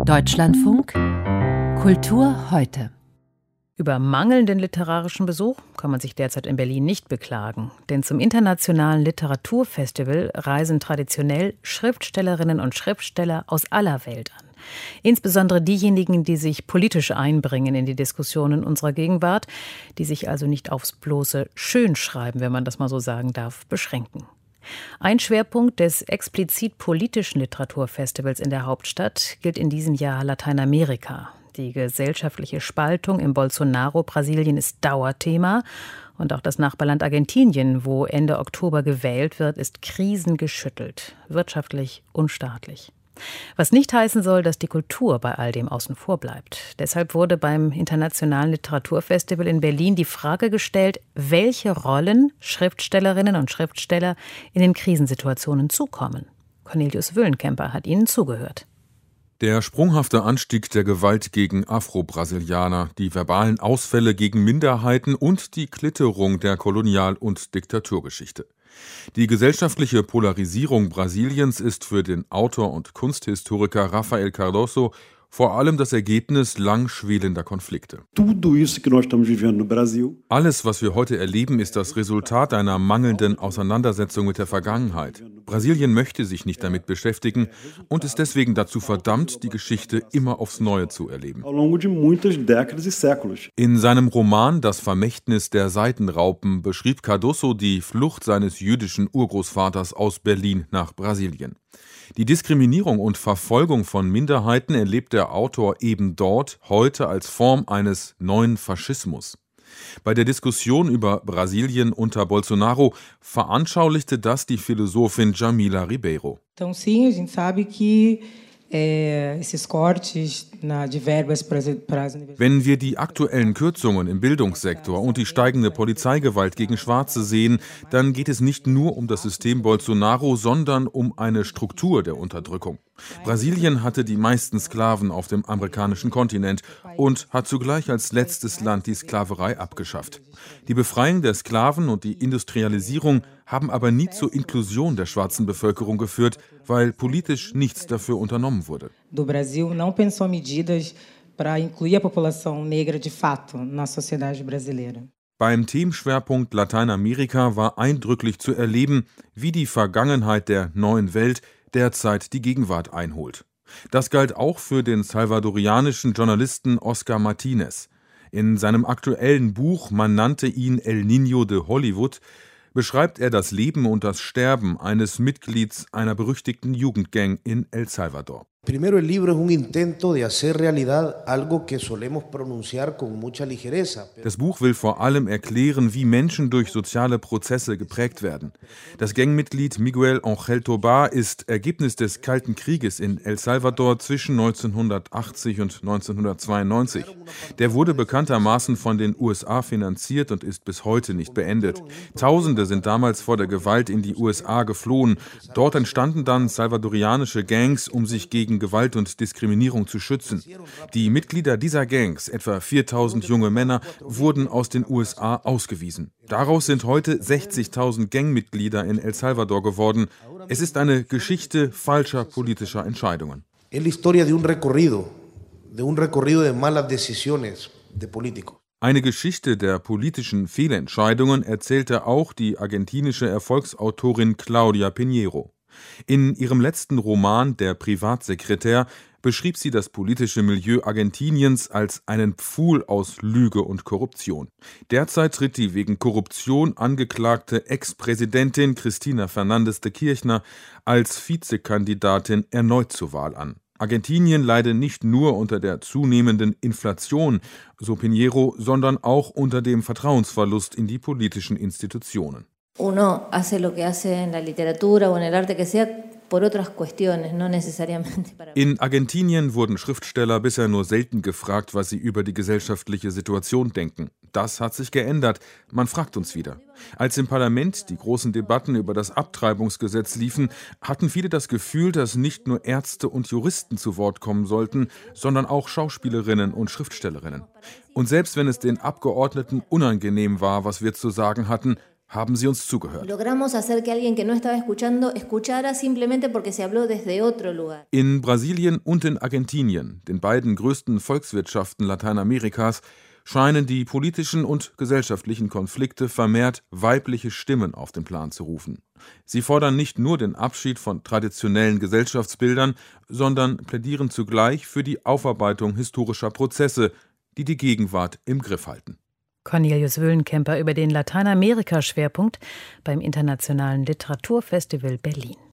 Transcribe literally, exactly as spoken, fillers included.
Deutschlandfunk Kultur heute. Über mangelnden literarischen Besuch kann man sich derzeit in Berlin nicht beklagen. Denn zum Internationalen Literaturfestival reisen traditionell Schriftstellerinnen und Schriftsteller aus aller Welt an. Insbesondere diejenigen, die sich politisch einbringen in die Diskussionen unserer Gegenwart, die sich also nicht aufs bloße Schönschreiben, wenn man das mal so sagen darf, beschränken. Ein Schwerpunkt des explizit politischen Literaturfestivals in der Hauptstadt gilt in diesem Jahr Lateinamerika. Die gesellschaftliche Spaltung im Bolsonaro-Brasilien ist Dauerthema. Und auch das Nachbarland Argentinien, wo Ende Oktober gewählt wird, ist krisengeschüttelt, wirtschaftlich und staatlich. Was nicht heißen soll, dass die Kultur bei all dem außen vor bleibt. Deshalb wurde beim Internationalen Literaturfestival in Berlin die Frage gestellt, welche Rollen Schriftstellerinnen und Schriftsteller in den Krisensituationen zukommen. Cornelius Wüllenkemper hat ihnen zugehört. Der sprunghafte Anstieg der Gewalt gegen Afro-Brasilianer, die verbalen Ausfälle gegen Minderheiten und die Klitterung der Kolonial- und Diktaturgeschichte. Die gesellschaftliche Polarisierung Brasiliens ist für den Autor und Kunsthistoriker Rafael Cardoso vor allem das Ergebnis lang schwelender Konflikte. Alles, was wir heute erleben, ist das Resultat einer mangelnden Auseinandersetzung mit der Vergangenheit. Brasilien möchte sich nicht damit beschäftigen und ist deswegen dazu verdammt, die Geschichte immer aufs Neue zu erleben. In seinem Roman Das Vermächtnis der Seidenraupen beschrieb Cardoso die Flucht seines jüdischen Urgroßvaters aus Berlin nach Brasilien. Die Diskriminierung und Verfolgung von Minderheiten erlebt der Autor eben dort heute als Form eines neuen Faschismus. Bei der Diskussion über Brasilien unter Bolsonaro veranschaulichte das die Philosophin Jamila Ribeiro. Então, sim, a gente sabe que eh, esses cortes na de verbas para as Wenn wir die aktuellen Kürzungen im Bildungssektor und die steigende Polizeigewalt gegen Schwarze sehen, dann geht es nicht nur um das System Bolsonaro, sondern um eine Struktur der Unterdrückung. Brasilien hatte die meisten Sklaven auf dem amerikanischen Kontinent und hat zugleich als letztes Land die Sklaverei abgeschafft. Die Befreiung der Sklaven und die Industrialisierung haben aber nie zur Inklusion der schwarzen Bevölkerung geführt, weil politisch nichts dafür unternommen wurde. Do Brasil não pensou medidas para incluir a população negra de fato na sociedade brasileira. Beim Themenschwerpunkt Lateinamerika war eindrücklich zu erleben, wie die Vergangenheit der neuen Welt derzeit die Gegenwart einholt. Das galt auch für den salvadorianischen Journalisten Oscar Martinez. In seinem aktuellen Buch, man nannte ihn El Niño de Hollywood, beschreibt er das Leben und das Sterben eines Mitglieds einer berüchtigten Jugendgang in El Salvador. Primero, el libro es un intento de hacer realidad algo que solemos pronunciar con mucha ligereza. Das Buch will vor allem erklären, wie Menschen durch soziale Prozesse geprägt werden. Das Gangmitglied Miguel Ángel Tobar ist Ergebnis des Kalten Krieges in El Salvador zwischen neunzehnhundertachtzig und neunzehnhundertzweiundneunzig. Der wurde bekanntermaßen von den U S A finanziert und ist bis heute nicht beendet. Tausende sind damals vor der Gewalt in die U S A geflohen. Dort entstanden dann salvadorianische Gangs, um sich gegen Gewalt und Diskriminierung zu schützen. Die Mitglieder dieser Gangs, etwa viertausend junge Männer, wurden aus den U S A ausgewiesen. Daraus sind heute sechzigtausend Gangmitglieder in El Salvador geworden. Es ist eine Geschichte falscher politischer Entscheidungen. Es la historia de un recorrido, de un recorrido de malas decisiones de políticos. Eine Geschichte der politischen Fehlentscheidungen erzählte auch die argentinische Erfolgsautorin Claudia Pinheiro. In ihrem letzten Roman »Der Privatsekretär« beschrieb sie das politische Milieu Argentiniens als einen Pfuhl aus Lüge und Korruption. Derzeit tritt die wegen Korruption angeklagte Ex-Präsidentin Cristina Fernández de Kirchner als Vizekandidatin erneut zur Wahl an. Argentinien leide nicht nur unter der zunehmenden Inflation, so Pinheiro, sondern auch unter dem Vertrauensverlust in die politischen Institutionen. Uno hace lo que hace en la literatura o en el arte que sea por otras cuestiones, no necesariamente para... In Argentinien wurden Schriftsteller bisher nur selten gefragt, was sie über die gesellschaftliche Situation denken. Das hat sich geändert. Man fragt uns wieder. Als im Parlament die großen Debatten über das Abtreibungsgesetz liefen, hatten viele das Gefühl, dass nicht nur Ärzte und Juristen zu Wort kommen sollten, sondern auch Schauspielerinnen und Schriftstellerinnen. Und selbst wenn es den Abgeordneten unangenehm war, was wir zu sagen hatten, Haben Sie uns zugehört. Logramos hacer que alguien que no estaba escuchando escuchara simplemente porque se habló desde otro lugar. In Brasilien und in Argentinien, den beiden größten Volkswirtschaften Lateinamerikas, scheinen die politischen und gesellschaftlichen Konflikte vermehrt weibliche Stimmen auf den Plan zu rufen. Sie fordern nicht nur den Abschied von traditionellen Gesellschaftsbildern, sondern plädieren zugleich für die Aufarbeitung historischer Prozesse, die die Gegenwart im Griff halten. Cornelius Wöhlenkemper über den Lateinamerika-Schwerpunkt beim Internationalen Literaturfestival Berlin.